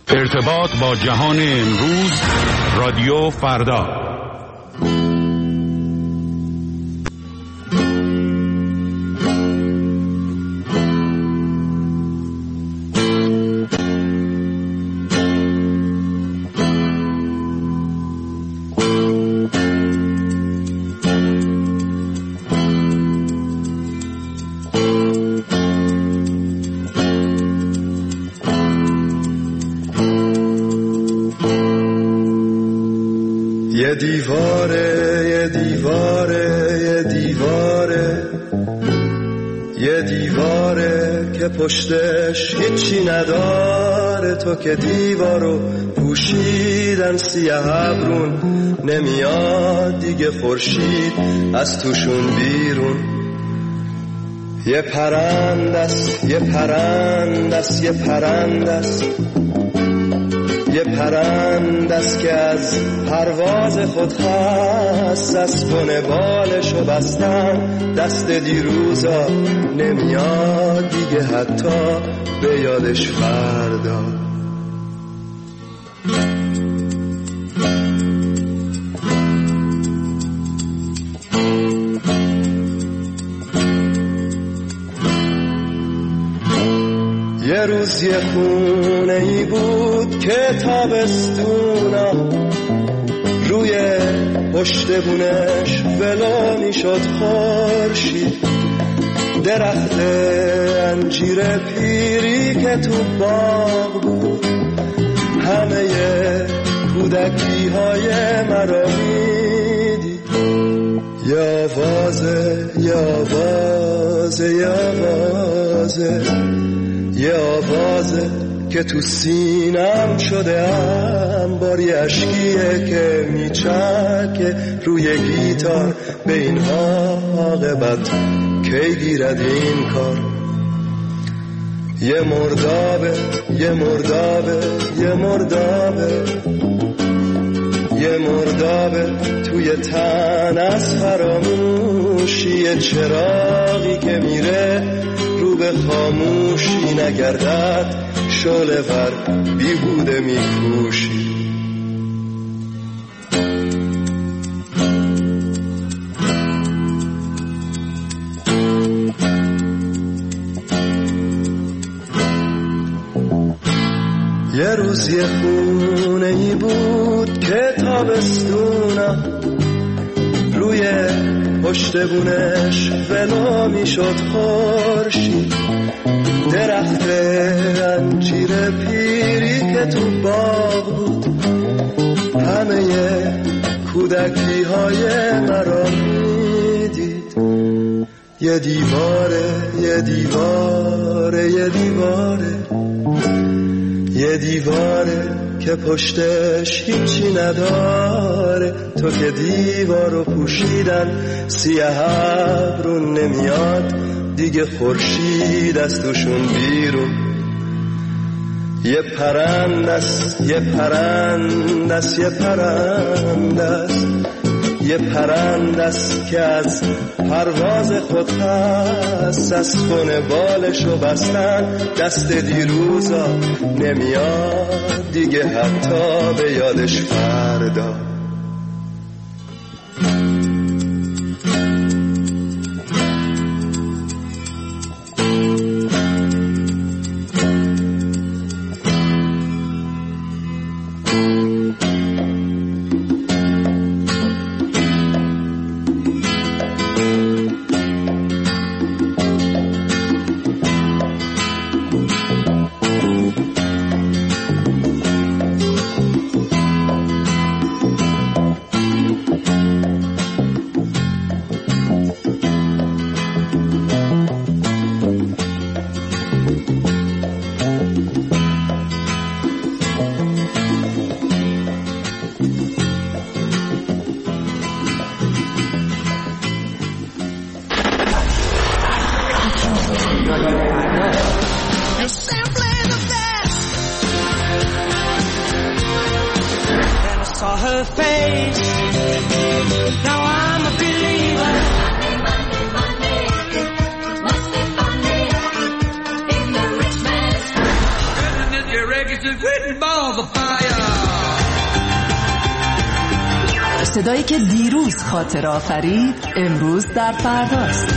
ارتباط با جهان امروز، رادیو فردا. یه دیواره یه دیواره یه دیواره یه دیواره که پشتش هیچی نداره، تو که دیوارو پوشیدن سیاه ابرون، نمیاد دیگه خورشید از توشون بیرون. یه پرندست یه پرندست یه پرندست یه پرندست که از پرواز خود خست، از کنه بالشو بستن دست دیروزا، نمیاد دیگه حتی به یادش فردا. یه روز یه خونه ای بود که تابستونا روی پشت بونش ولو میشد خورشید، درخت انجیر پیری که تو باغ بود، همه کودکی های مرا میدید. یه آوازه یه آوازه یه آوازه یه آوازه که تو سینم شده انبار، یه عشقیه که میچکه روی گیتار، به این عاقبت کی گیرد این کار. یه مردابه یه مردابه یه مردابه یه مردابه توی تن از فراموشی، یه چراغی که میره رو به خاموشی، نگردد شعله ور بیهوده میکوشی. یه روز یه خونه ای بود که تابستونا روی پشت بونش ولو میشد خورشید، درخت انجیر پیری که تو باغ بود، همه کودکی های مرا میدید. یه دیواره یه دیواره یه دیواره یه دیواره که پشتش هیچی نداره، تو که دیوارو پوشیدن سیاه ابرون، نمیاد دیگه خورشید از توشون بیرون. یه پرندست یه پرندست یه پرندست یه پرندست که از پرواز خود خست، از کنه بالشو بستن دست دیروزا، نمیاد دیگه حتی به یادش فردا. صدایی که دیروز خاطر آفرید امروز در فرداست.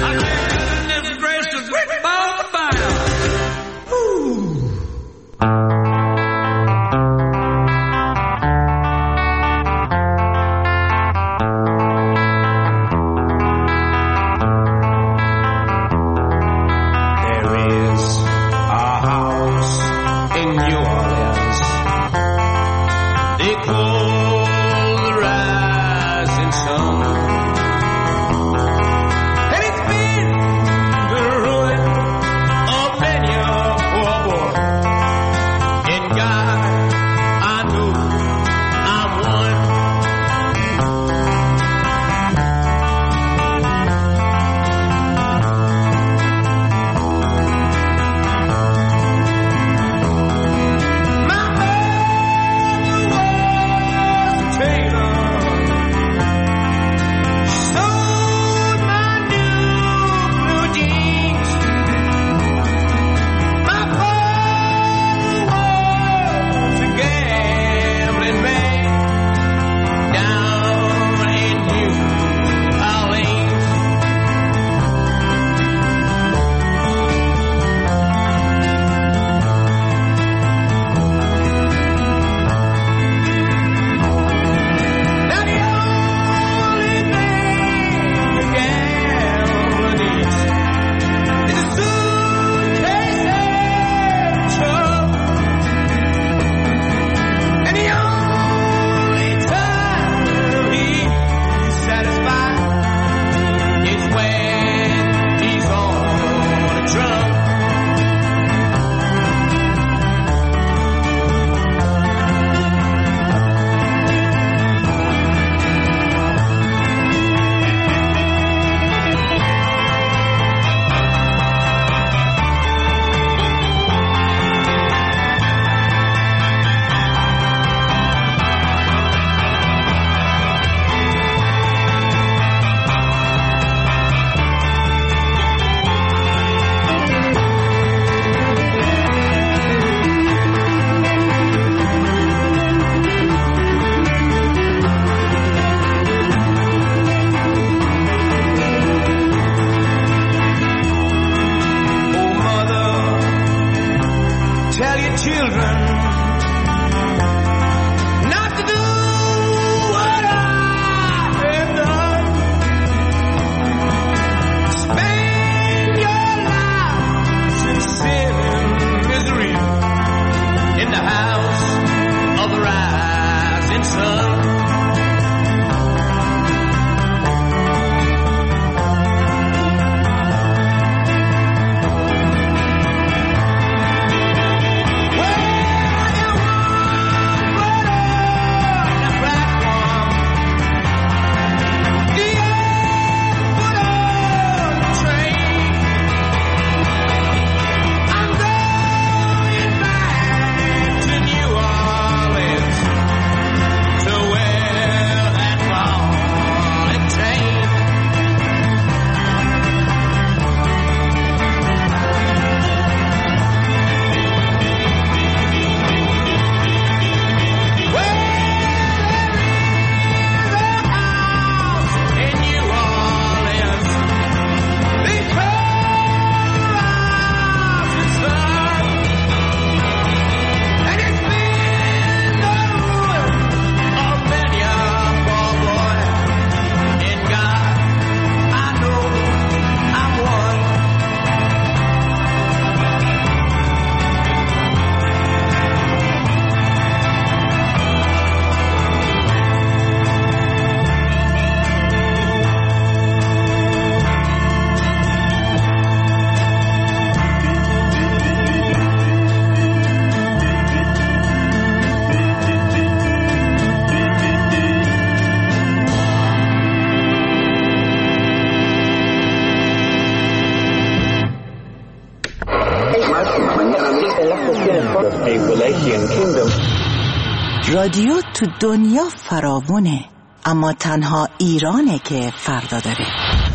رادیو تو دنیا فراوونه، اما تنها ایرانه که فردا داره.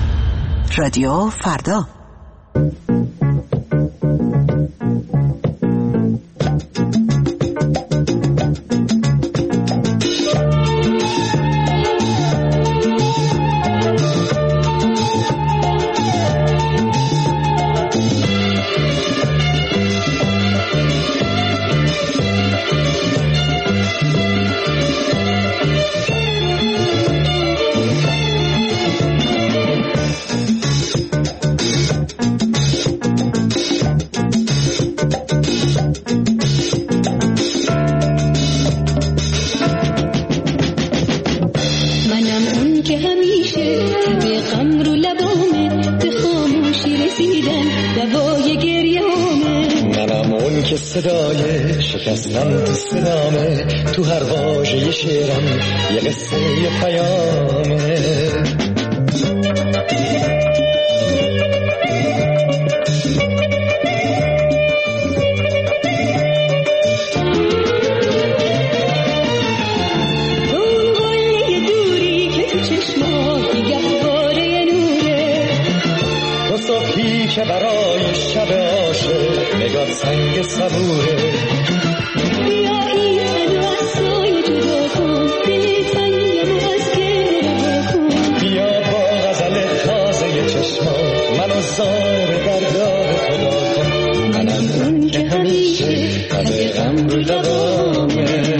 رادیو فردا. صدای شکستن تو صدامه، تو هر واژه شعرم یه قصه یه پیامه. که برای شب عاشق نگاه سنگ صبوره. بیا این رسای جدا کن، دل تنگم از گره کن. بیا با غزل تازه چشمات منو زار درگاه خدا کن. منم اون که همیشه همه غم رو لبامه.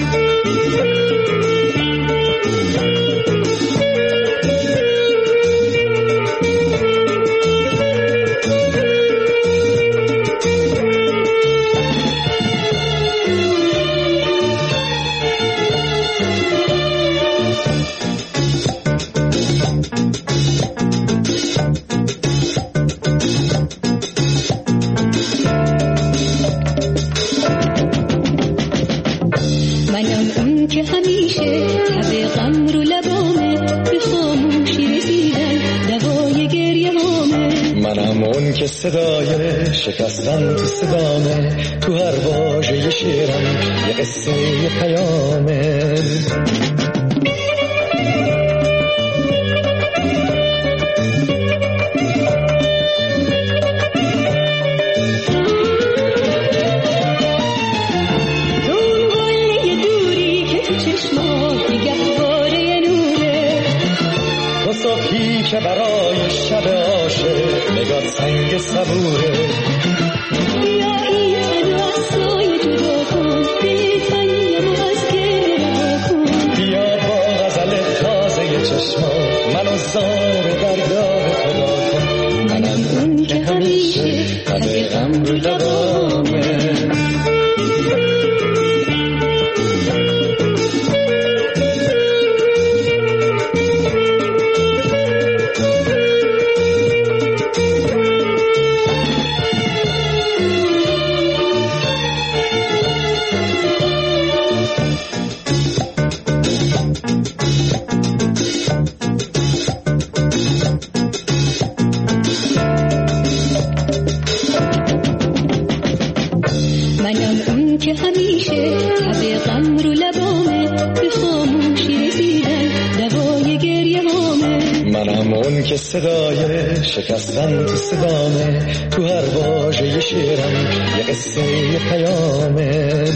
صدای شکستن تو صدامه، تو هر واژه شعرم یه قصه یه پیامه. اون گله دوری که تو چشمات نگهباره نوره. تو صبحی که برای شب عاشق نگاه سنگ صبوره. بیا این رسای جدا کن، دل تنگم از گره کن. بیا با غزل تازه چشمات منو زار درگاه خدا کن. منم اون که همیشه همه غم رو لبامه. صدای شکستن تو صدامه، تو هر واژه شعرم یه قصه یه پیامه.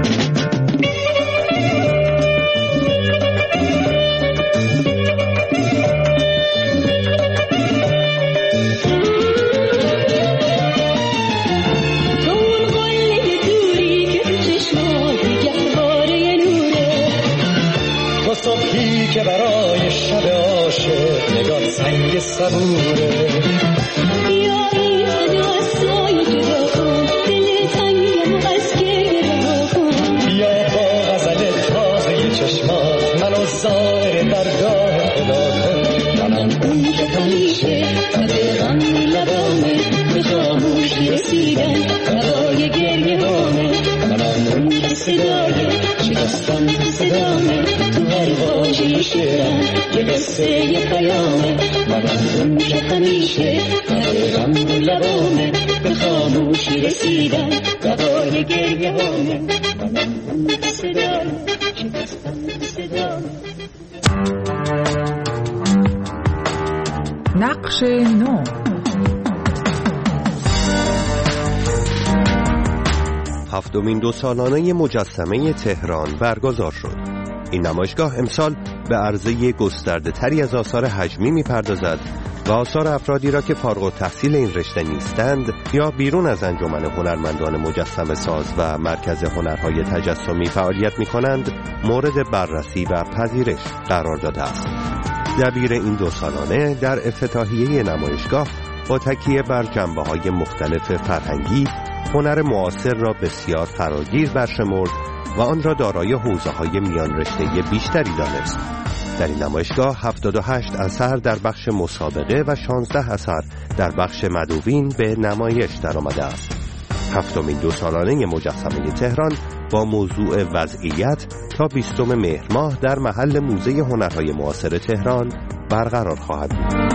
که برای شب عاشق نگاه سنگ صبوره. بیا این رسای جدا کن، دل تنگم از گره کن. بیا با غزل تازه چشمات منو زار درگاه خدا کن. منم اون که همیشه همه غم لبامه، به خاموشی رسیدن هوای گریه هامه. منم اون که صدای شکستن تو صدامه، تو هر واژه شعرم یه قصه یه پیامه. منم اون که همیشه همه غم لبامه، به خاموشی رسیدن هوای گریه هامه. منم اون که صدای شکستن تو صدامه. نقش نو. هفتمین 2 سالانه مجسمه تهران برگزار شد. این نمایشگاه امسال به عرضه گسترده تری از آثار حجمی می‌پردازد و آثار افرادی را که فارغ التحصیل این رشته نیستند یا بیرون از انجمن هنرمندان مجسمه ساز و مرکز هنرهای تجسمی فعالیت می‌کنند مورد بررسی و پذیرش قرار داده است. دبیر این 2 سالانه در افتتاحیه نمایشگاه با تکیه بر جنبه‌های مختلف فرهنگی، هنر معاصر را بسیار فراگیر برشمرد و آن را دارای حوزه‌های میان رشته بیشتری دانست. در این نمایشگاه 78 اثر در بخش مسابقه و 16 اثر در بخش مدوین به نمایش درآمده است. هفتمین 2 سالانه مجسمه تهران با موضوع وضعیت تا 20 مهر ماه در محل موزه هنرهای معاصر تهران برقرار خواهد بود.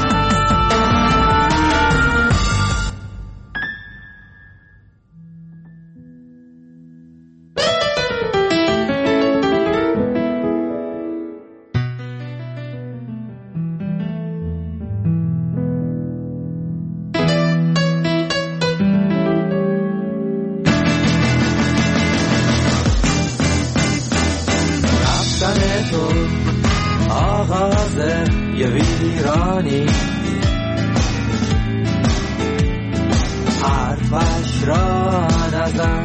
آغاز یه ویرانی حرفش را نزن،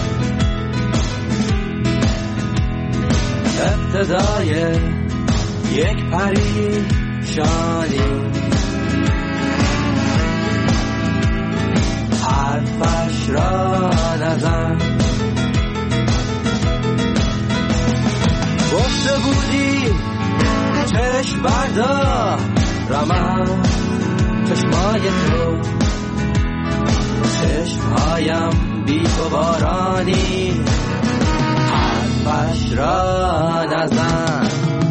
ابتدای یک پریشانی حرفش را نزن. گفته بودی چشم بردارم چشمای تو، چشمهایم بی تو بارانی حرفش را نزن.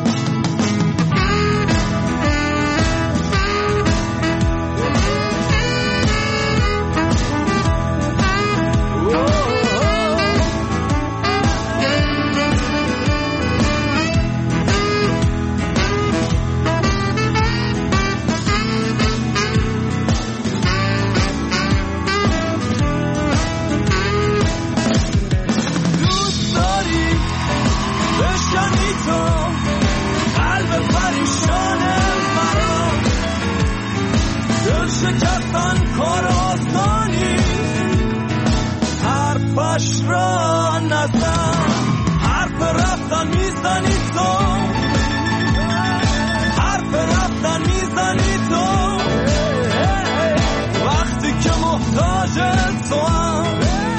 شکستن کار آسانی حرفش را نزن. حرف رفتن میزنی تو، حرف رفتن میزنی تو وقتی که محتاج تو هم.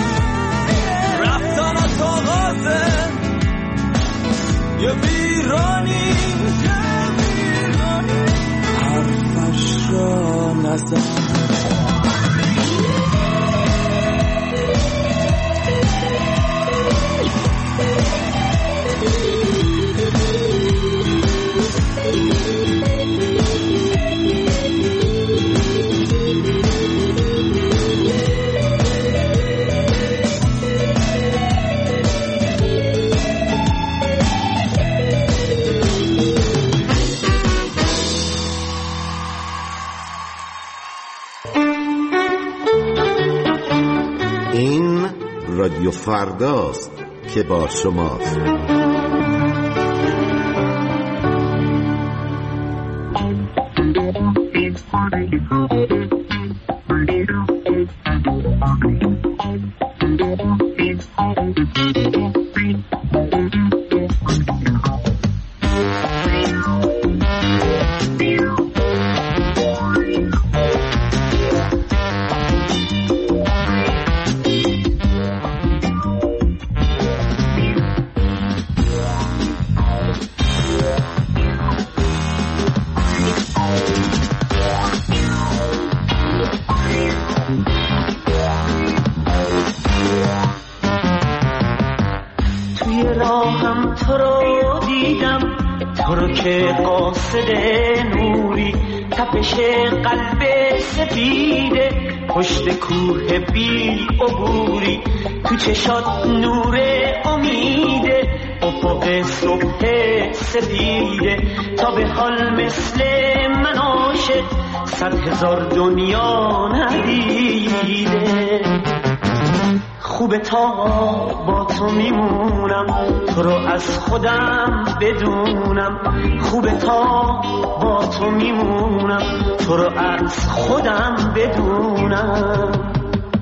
رفتنت آغازه یه ویرانی حرفش را نزن. این رادیو فرداست که با شماست. تو رو دیدم، تو رو که قاصد نوری، تپش قلب سفیده پشت کوه بی عبوری، تو چشات نور امیده افق صبح سفیده، تا به حال مثل من عاشق 100,000 دنیا ندیده. خوبه تا با تو میمونم، تو رو از خودم بدونم. خوبه تا با تو میمونم، تو رو از خودم بدونم.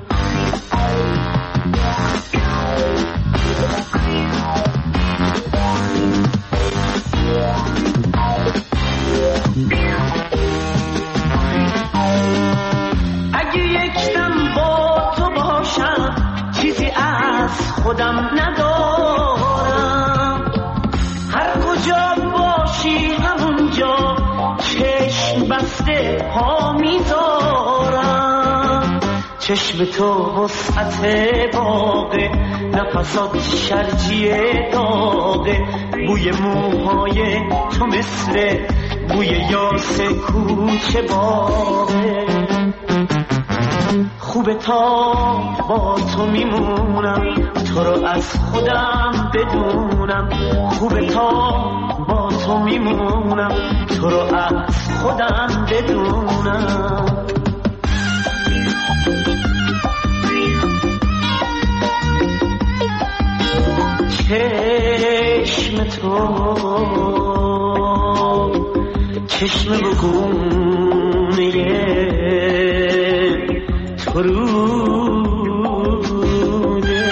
اگه یک دم با تو باشم چیزی از خودم ندارم، هر کجا باشی همونجا چشم بسته پا میذارم. چشم تو وسعت باغه، نفسات شرجی داغه، بوی موهای تو مثل بوی یاس کوچه باغه. خوبه تا با تو میمونم، تو رو از خودم بدونم. خوبه تا با تو میمونم، تو رو از خودم بدونم. چشم تو چشم بگونه تو روده،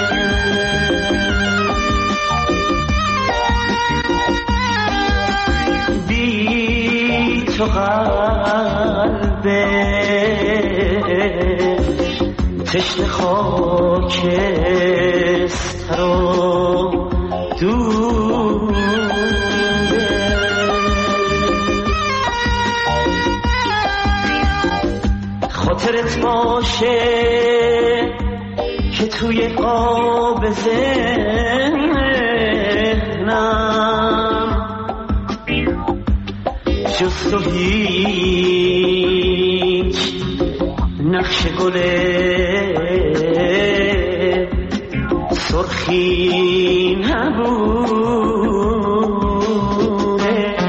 بی تو قلبه تشنه خاکستر و دوده. خاطرت باشه که توی قاب ذهنم جز تو هیچ نقش گل سرخی نبوده.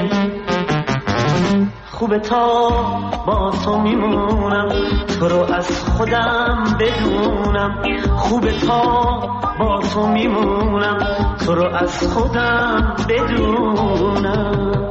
خوبه تا با تو میمونم، تو رو از خودم بدونم. خوبه تا با تو میمونم، تو رو از خودم بدونم.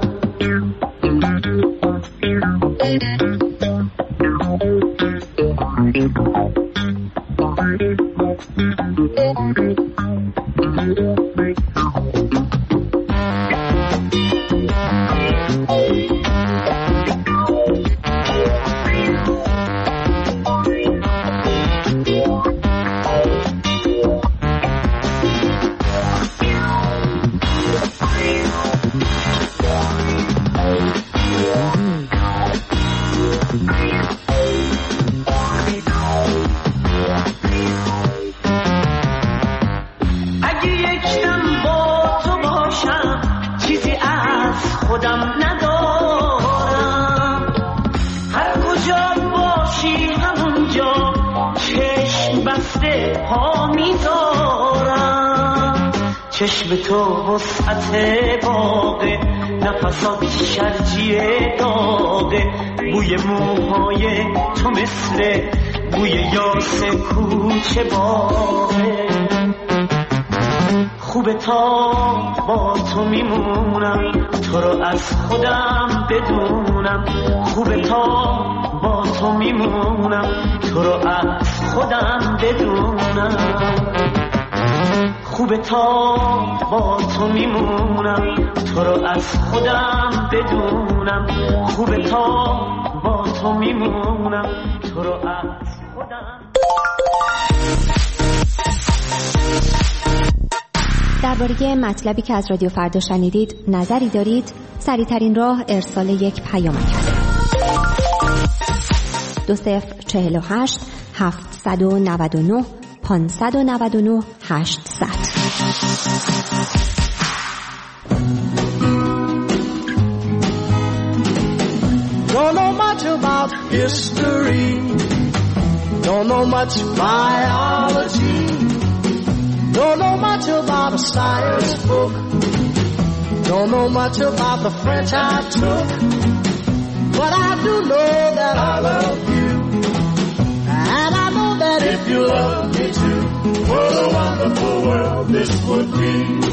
چشم تو وسعت باغه، نفسات شرجی داغه، بوی موهای تو مثل بوی یاس کوچه باغه. خوبه تا با تو میمونم، تو رو از خودم بدونم. خوبه تا با تو میمونم، تو رو از خودم بدونم. خوبه تا با تو میمونم، تو رو از خودم بدونم. خوبه تا با تو میمونم، تو رو از خودم. درباره مطلبی که از رادیو فردا شنیدید نظری دارید؟ سریع‌ترین راه ارسال یک پیامک است. 2048 799 599 800. Don't know much about history, don't know much biology, don't know much about a science book, don't know much about the French I took, but I do know that I love you, and I know that if you love me too, what a wonderful world this would be.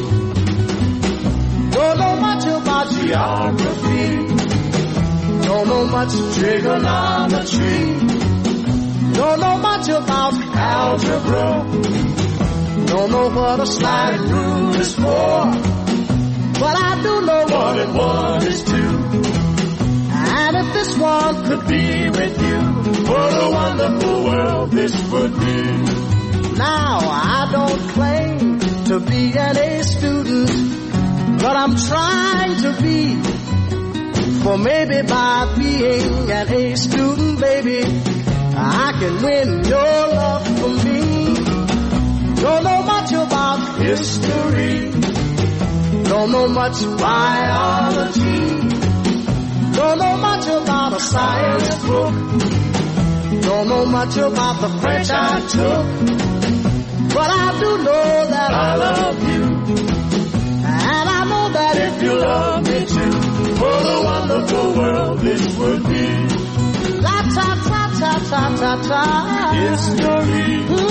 Don't know much about geography, don't know much trigonometry, don't know much about algebra, don't know what a slide rule is for, but I do know 1 and 1 is 2. And if this one could be with you, what a wonderful world this would be. Now I don't claim to be an A student, but I'm trying to be. For maybe by being an A student, baby, I can win your love for me. Don't know much about history. Don't know much biology. Don't know much about a science book. Don't know much about the French I took. But I do know that I love you. And I know that if you love me too, what a wonderful world this would be. La ta ta ta ta ta ta. History.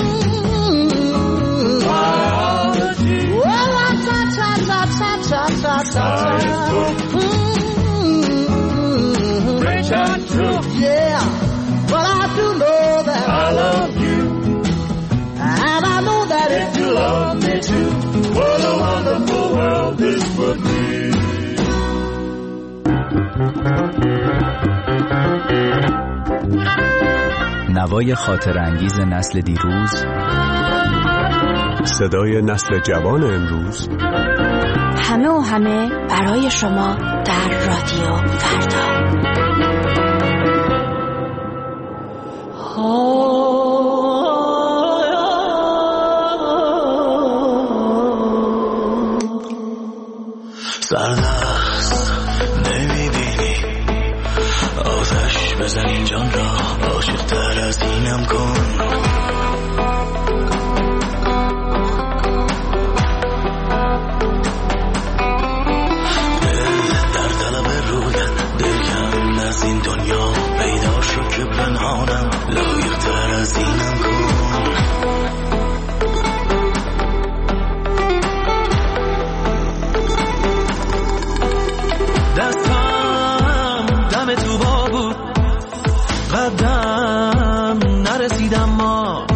Biology. Well, la ta ta ta ta ta ta ta. Science book. French I took. Yeah. But I do know that I love you. And I know that if you love me too, what a wonderful world this would be. نوای خاطر انگیز نسل دیروز، صدای نسل جوان امروز، همه و همه برای شما در رادیو فردا. سردست نمیبینی آتش بزن این جان را، عاشق‌تر از اینم کن. دل در طلب رویت، دل کن از این دنیا پیدا شد که پنهانم، لایق‌تر از اینم کن. دستم دم تو با بود، قدم نرسیدم، ما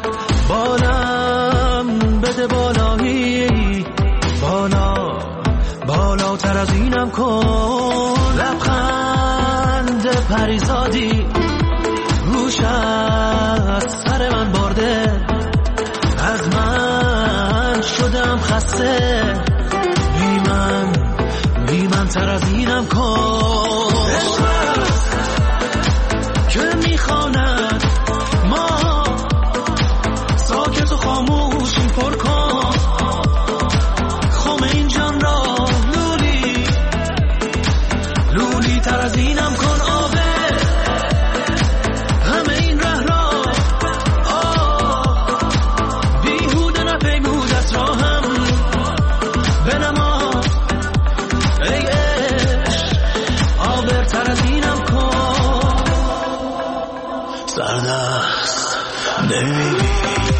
بالم بده بالایی، بالا بالاتر از اینم کن. لبخند پریزادی گوش از سر من برده، از من شدم خسته، بی من تر از اینم کن. که میخواند ما ساکت و خاموشیم پر کن، خم این جان را لولی تر از اینم کن. آبه همه این ره را بیهوده نپیمود از راهم بنما، ای عشق آبرتر از اینم کن. سردست نمیبینی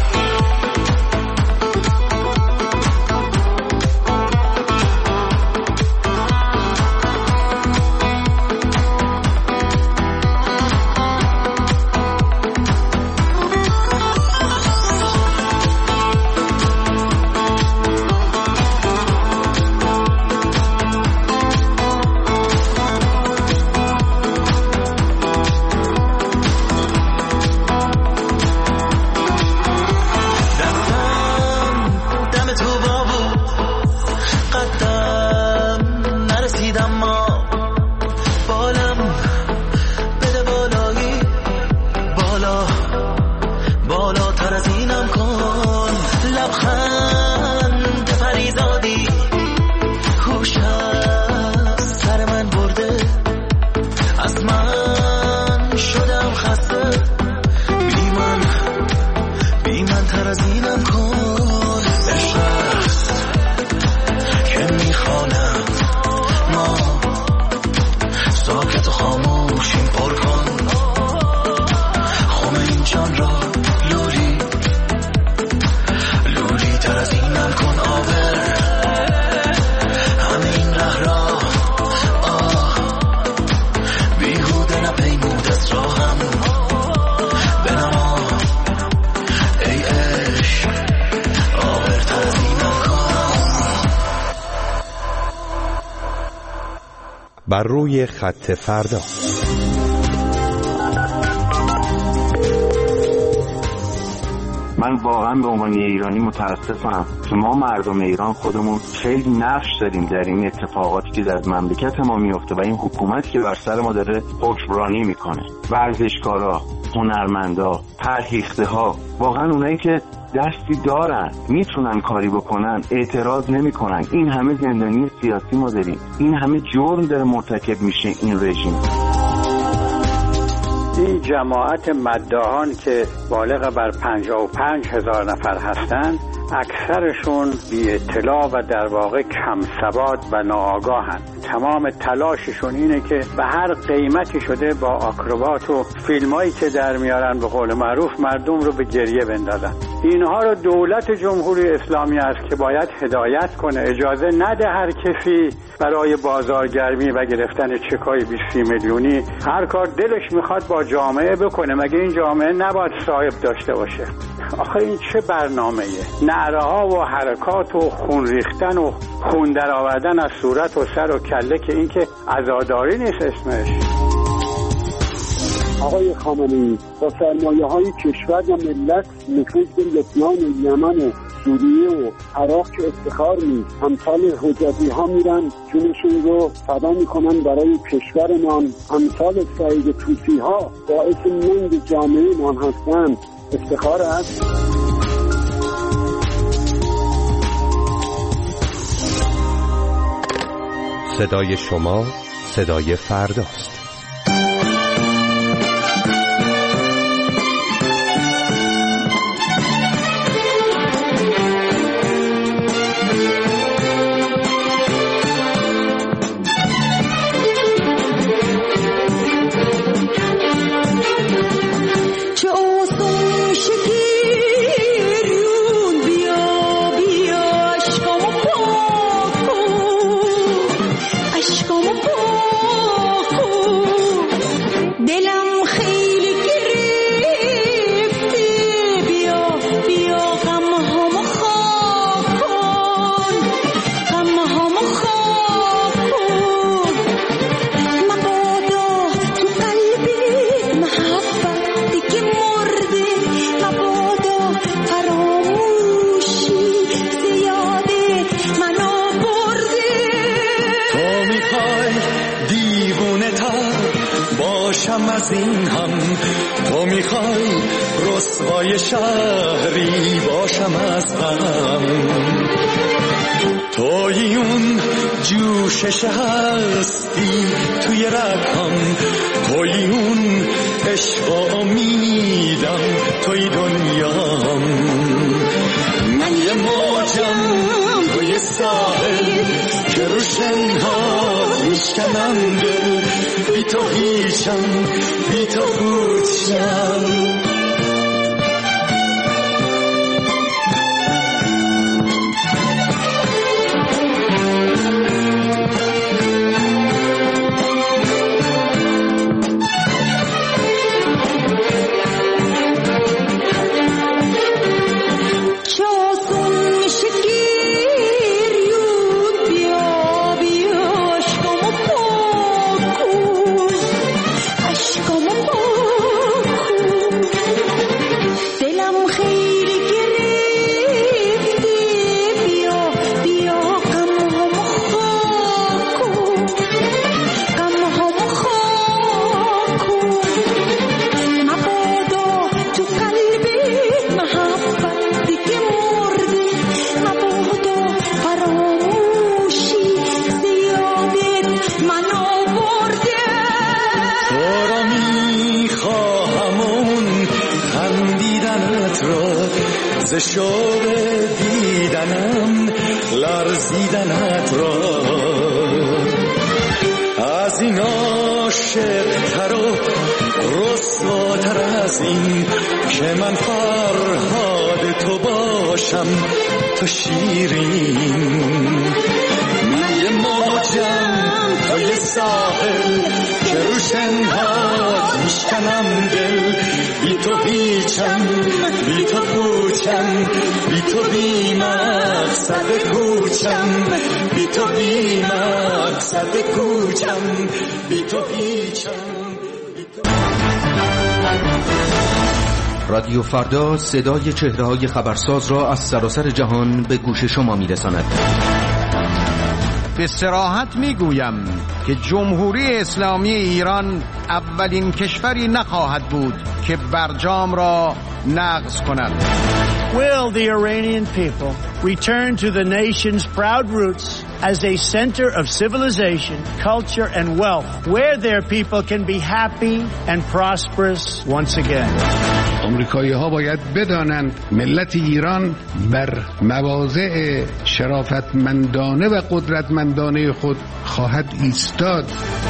بر روی خط فردا. من واقعا به عنوان ایرانی متاسفم که ما مردم ایران خودمون خیلی نقش داریم در این اتفاقاتی که در مملکت ما میفته و این حکومتی که بر سر ما داره حکمرانی میکنه. ورزشکارا، هنرمندا، فرهیخته‌ها، واقعا اونایی که دستی دارن میتونن کاری بکنن اعتراض نمیکنن. این همه زندانی سیاسی ما داریم، این همه جرم داره مرتکب میشه این رژیم. این جماعت مداحان که بالغ بر 55,000 نفر هستند، اکثرشون بی اطلاع و در واقع کم سواد و ناآگاهند. تمام تلاششون اینه که به هر قیمتی شده با آکروبات و فیلمایی که در میارن به قول معروف مردم رو به گریه بندازن. اینها رو دولت جمهوری اسلامی است که باید هدایت کنه، اجازه نده هر کسی برای بازارگرمی و گرفتن چکای 20 میلیونی هر کار دلش میخواد با جامعه بکنه. مگه این جامعه نباید صاحب داشته باشه؟ آخه این چه برنامه‌ایه؟ نعره‌ها و حرکات و خون ریختن و خون در آوردن از صورت و سر و کله که این که عزاداری نیست اسمش. آقای خامنه‌ای، با سرمایه‌های کشور و ملت نفوذ به لبنان و یمن و سوریه و عراق که افتخار نیست، امثال حجتی ها میرن جونشون رو فدا میکنن برای کشورمان، امثال سعید طوسی ها باعث ننگ جامعه ما هستند، افتخار است. صدای شما صدای فرداست. از این هم تو میخوای رسوای شهری باشم از غم، توی اون جوشش هستی توی رگم، توی اون عشق و امیدم توی دنیام. من یه موجم توی ساحل که رو شنها میشکنم دل، بی تو هیچم بی تو بودشم. ز شوق دیدنم لرزیدنت را، از این عاشق‌تر و رسواتر از این که من فرهاد تو باشم تو شیرین. من یه موجم توی ساحل که رو شنهات میشکنم دل، بی تو هیچم بی تو پوچم، بی تو بی مقصد کوچم، بی تو بی مقصد کوچم، بی تو هیچم. رادیو فردا صدای چهره‌های خبرساز را از سراسر جهان به گوش شما می‌رساند. به صراحت میگویم که جمهوری اسلامی ایران اولین کشوری نخواهد بود که برجام را نقض کند. Will the Iranian people return to the nation's proud roots as a center of civilization, culture and wealth, where their people can be happy and prosperous once again? آمریکایی‌ها باید بدانند ملت ایران بر مواضع شرافتمندانه و قدرتمندانه خود خواهد ایستاد.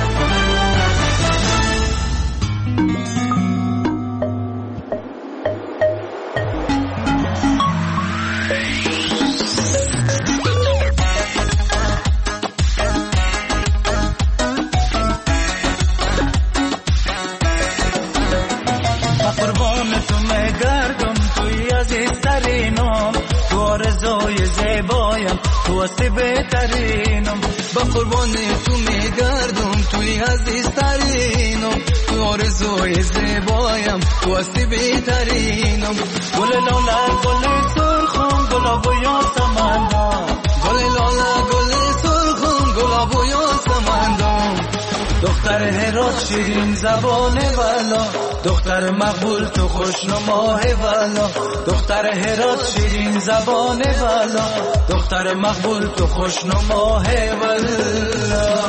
واسه بهترینم با قربان تو میگردم توی عزیزترینم تو آرزوی زیبایم واسه بهترینم گل لاله گل سرخم گلاب و یاسمندم گل لاله گل سرخم گلاب و یاسمندم دختر هرات شیرین زبان والا دختر مقبول تو خوشنماه والا دختر هرات شیرین زبان والا دختر مقبول تو خوشنماه والا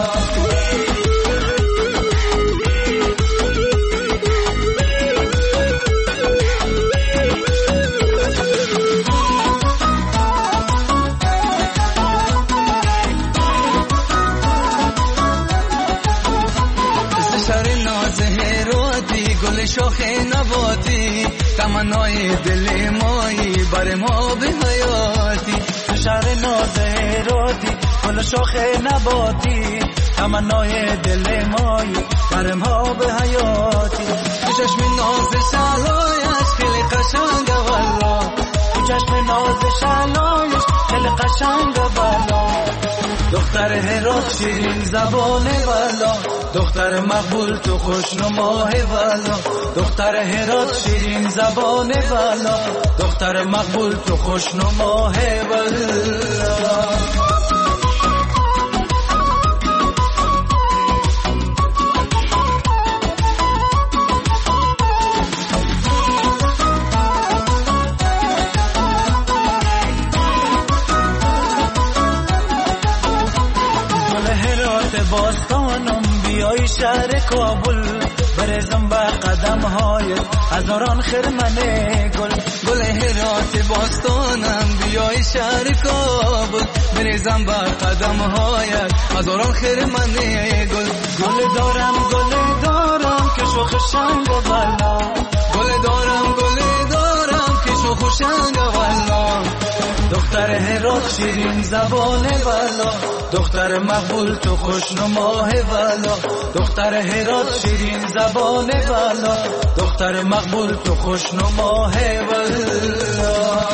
شاخ نباتی تمنای دل مایی بر ما به حیاتی تو شهر ناز هراتی گل شاخ نباتی تمنای دل مایی بر ما به حیاتی تو چشم ناز شلایش خیلی قشنگه والا تو چشم ناز شلایش خیلی قشنگه والا دختر هرات شیرین زبان والا دختر مقبول تو خوشنماه والا دختر هرات شیرین زبان والا دختر مقبول تو خوشنماه والا باستانم بیای شهر کابل برزم با قدم های هزاران خرمنه گل گل هرات باستانم بیای شهر کابل برزم با قدم های هزاران خرمنه گل گل دارم که شوخ شنگ والا گل دارم که شوخ شنگ والا دختر هرات شیرین زبان والا دختر مقبول تو خوشنماه والا دختر هرات شیرین زبان والا دختر مقبول تو خوشنماه والا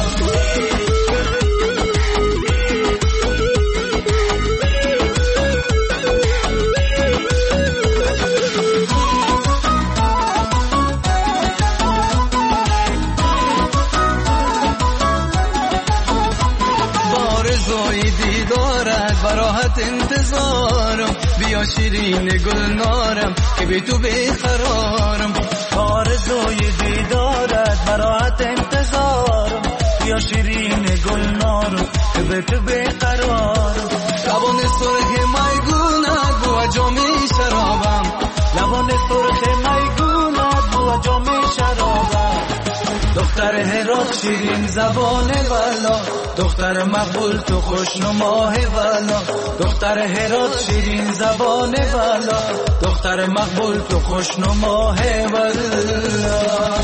براحت انتظارم بیا شیرین گلنارم که به تو بیقرارم آرزوی دیدارت براحت انتظارم بیا شیرین گلنارم که به تو بیقرارم لبان سرخ میگونت بو جام شرابم لبان سرخ میگونت بو جام شرابم دختر هرات شیرین زبان والا دختر مقبول تو خوشنماه والا دختر هرات شیرین زبان والا دختر مقبول تو خوشنماه والا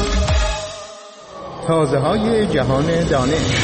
تازه های جهان دانش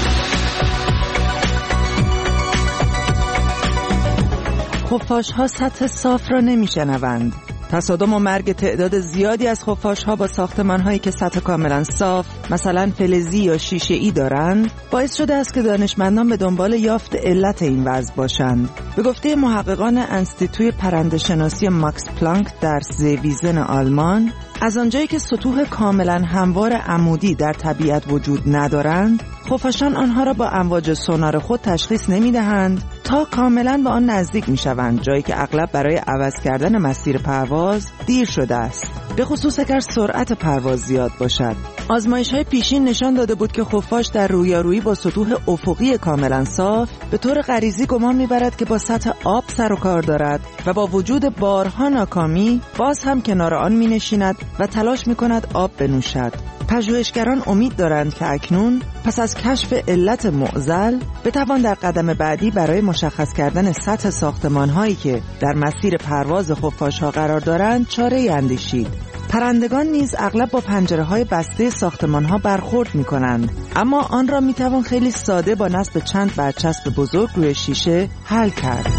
خفاش‌ها سطح صاف را نمی‌شنوند. تصادم و مرگ تعداد زیادی از خفاش‌ها با ساختمان‌هایی که سطح کاملا صاف، مثلا فلزی یا شیشه‌ای دارند، باعث شده است که دانشمندان به دنبال یافت علت این وضع باشند. به گفته محققان انستیتوی پرنده‌شناسی ماکس پلانک در زیویزن آلمان، از آنجایی که سطوح کاملا هموار عمودی در طبیعت وجود ندارند، خفاشان آنها را با امواج سونار خود تشخیص نمی‌دهند تا کاملا به آن نزدیک می‌شوند، جایی که اغلب برای عوض کردن مسیر پرواز دیر شده است، به خصوص اگر سرعت پرواز زیاد باشد. آزمایش‌های پیشین نشان داده بود که خفاش در رویارویی با سطوح افقی کاملا صاف به طور غریزی گمان می‌برد که با سطح آب سر و کار دارد و با وجود بارها ناکامی باز هم کنار آن می‌نشیند و تلاش می‌کند آب بنوشد. پژوهشگران امید دارند که اکنون پس از کشف علت معضل بتوان در قدم بعدی برای مشخص کردن سطح ساختمان‌هایی که در مسیر پرواز خفاش‌ها قرار دارند چاره‌ای اندیشید. پرندگان نیز اغلب با پنجره‌های بسته ساختمان‌ها برخورد می‌کنند، اما آن را می‌توان خیلی ساده با نصب چند برچسب بزرگ روی شیشه حل کرد.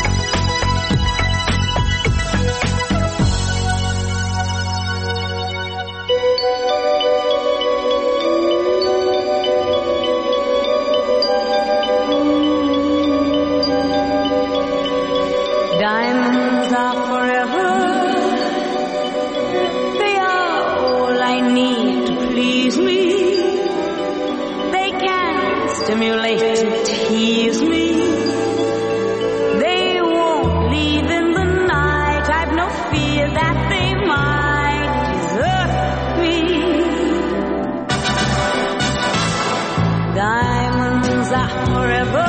Diamonds are forever. They are all I need to please me. They can stimulate and tease me. They won't leave in the night. I've no fear that they might desert me. Diamonds are forever.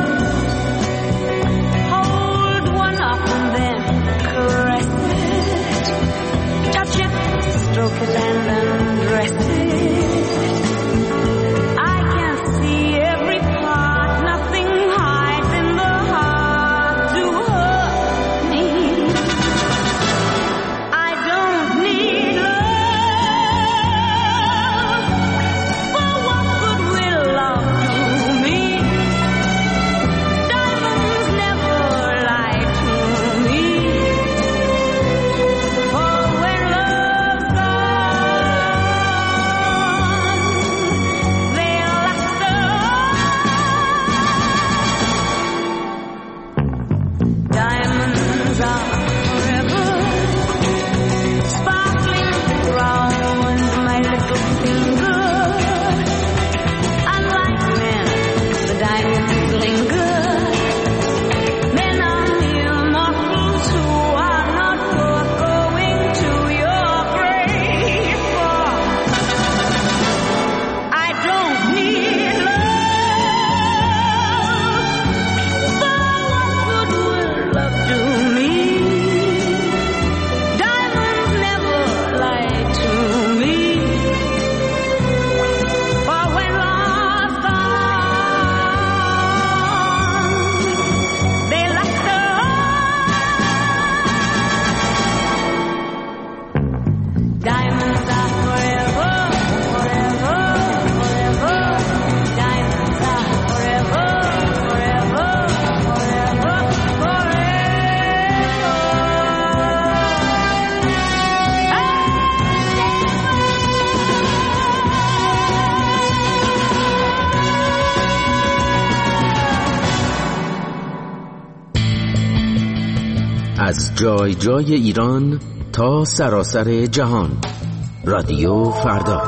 Stroke it and undress it. I can see every part, nothing hides in the heart to hurt me. I don't need love, for what good will love do me? Diamonds never lie to me. For when love's از جای جای ایران تا سراسر جهان. رادیو فردا.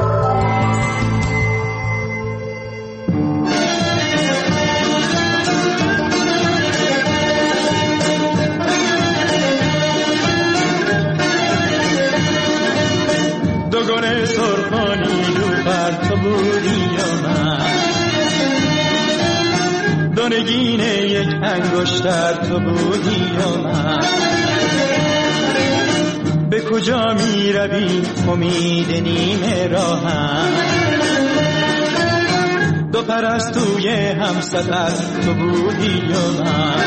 دوگانه سرخانی رو بر تو بودی یا من، دونگین یک انگشتر تو بودی یا من. به کجا می روی امید نیمه راهم، دو پرستوی هم سفر تو بودی یا من.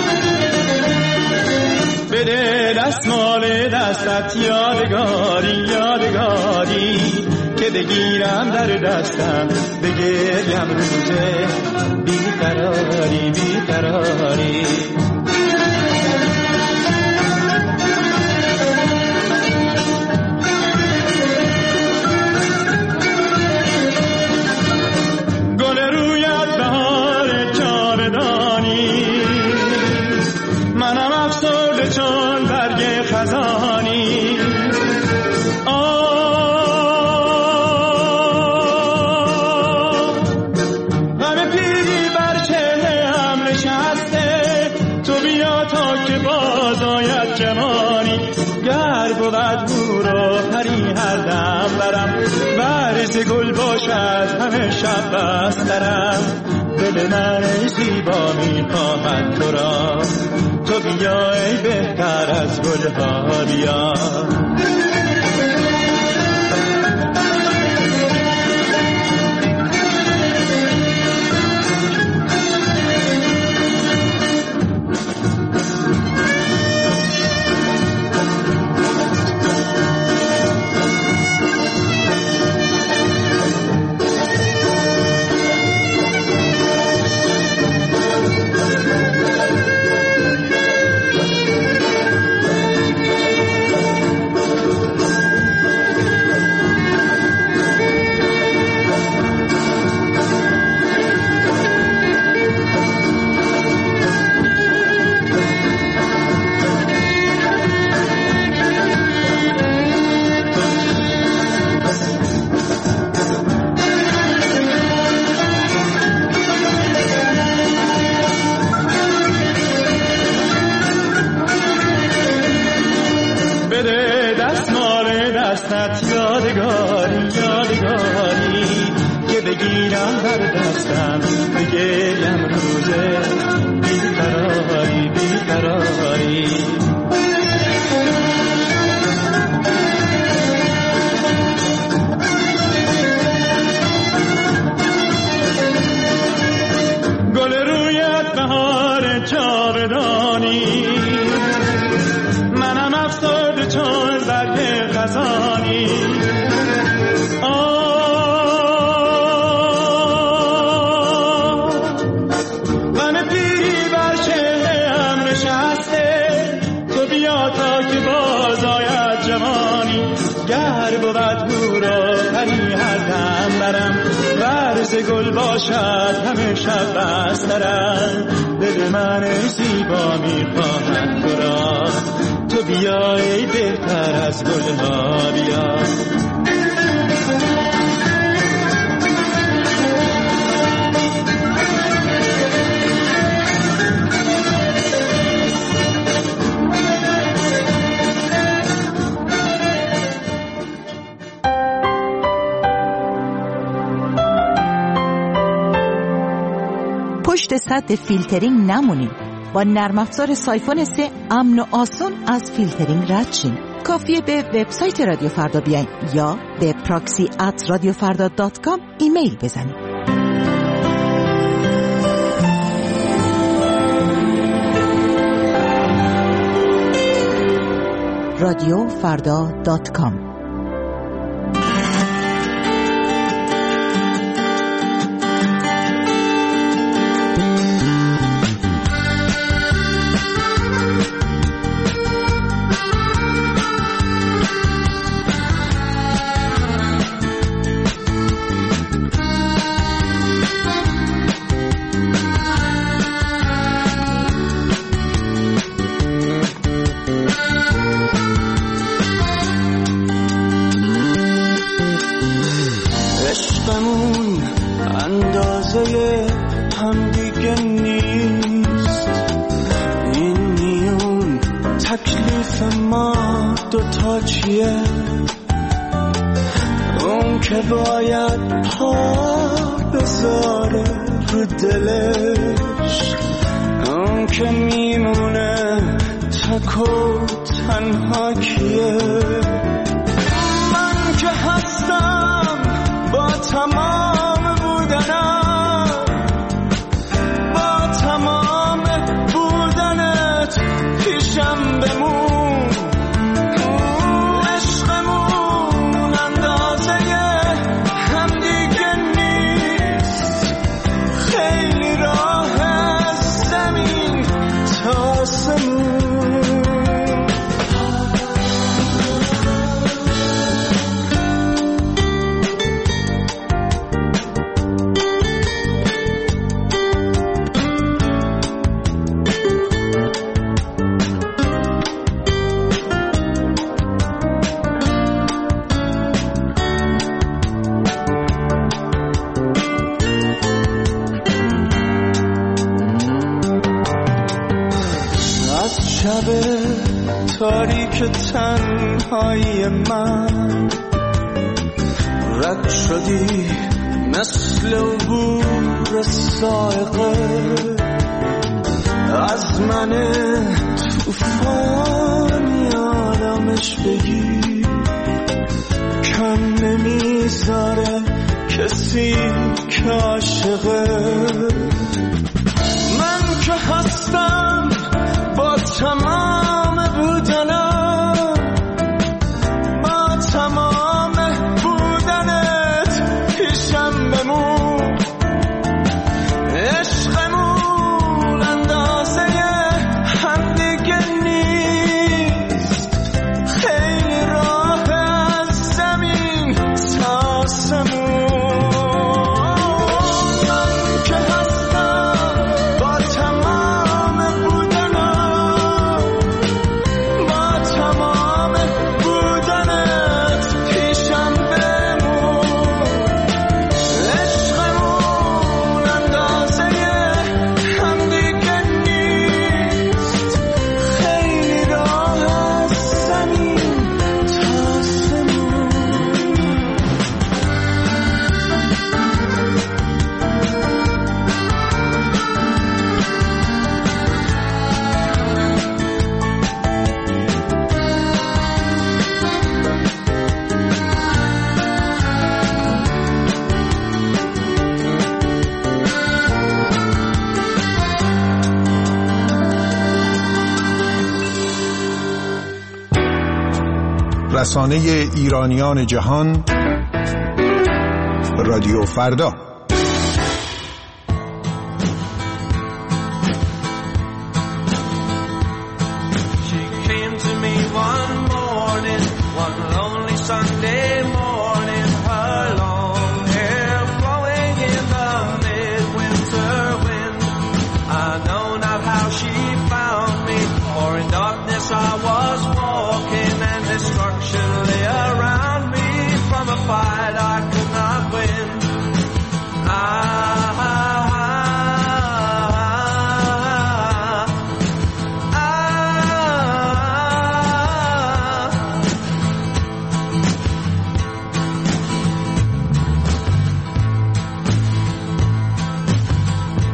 بده دستمال دستت یادگاری یادگاری، که بگیرم در دستم بگریم روزه بیقراری بیقراری. گل رویت بهار جاودانی، منم افسرده چون برگ خزانی. زیبا میخواهد تو را، تو بیا ای بهتر از گلها بیا. گل باشد همه شب بسترم، دل من زیبا میخواهد تو را، تو بیا ای بهتر از گلها بیا. پشت سد فیلترینگ نمونیم. با نرم افزار سایفون 3 امن و آسان از فیلترینگ رد شیم. کافیه به وبسایت رادیو فردا بیاین یا به proxy@radiofarda.com ایمیل بزنید. radiofarda.com. اون که باید پا بذاره رو دلش، اون که میمونه تک و تنها کیه؟ من که هستم با تمام بودنم، با تمام بودنت پیشم بمون. تاریک تنهایی من رد شدی مثل عبور سائقه از من توفانی آرامش بگیر، کم نمیذاره کسی که عاشقه. من که هستم با تمام بودنم، با تمام بودنت پیشم بمون، عشقمون اندازه هم دیگه نیست، خیلی راه از زمین تا آسمون. رسانه ایرانیان جهان، رادیو فردا.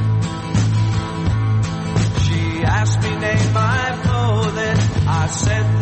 Said